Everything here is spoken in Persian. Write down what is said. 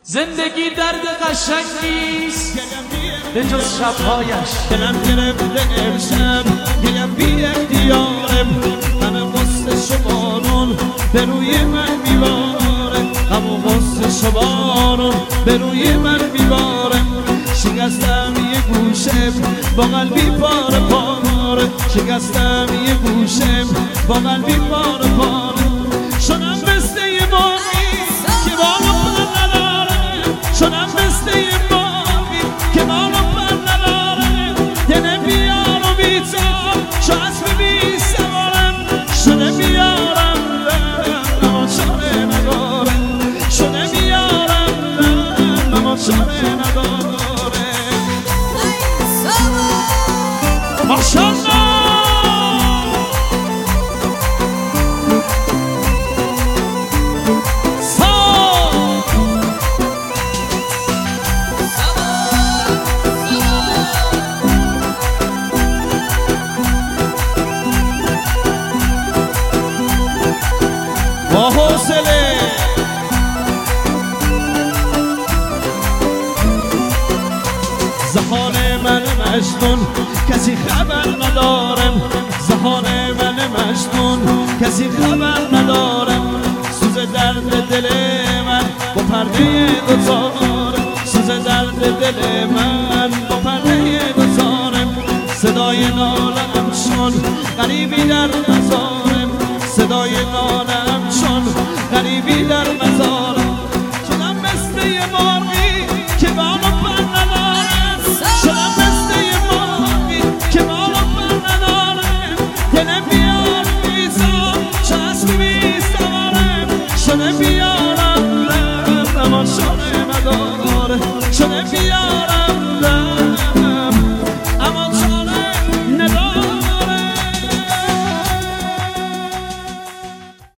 زندگی درد قشنگیست به جز شبهایش. دلم گرفته امشب گیم بی اختیارم، همه غصه شبانون به روی من میباره، همه غصه شبانون به روی من میباره. شکستم یه گوشم با قلبی پاره پاره، شکستم یه گوشم با قلبی پاره پاره. شدم مثل یه ماهی که بالو پر نداره، شدم مثل یه ماهی که بالو پر نداره. دل بیار و بیتار شو اسب بی سوارم، شده بیارم اما چاره نداره، شده بیارم اما چاره نداره. ماشاءالله با حوصله زهان من مجنون کسی خبر ندارم، زهان من مجنون کسی خبر ندارم. سوز درد دل من با پرده دوتارم، سوز درد دل من با پرده دوتارم. صدای نالم چون غریبی در مزارم، صدای نالم چون غریبی در مزارم. شدم مثل یه ماهی که بالو پر ندارم، شدم مثل یه ماهی که بالو پر ندارم. دل بیار بیزار چشم بی سوارم، شده بیارم اما شده نداره، شده بیارم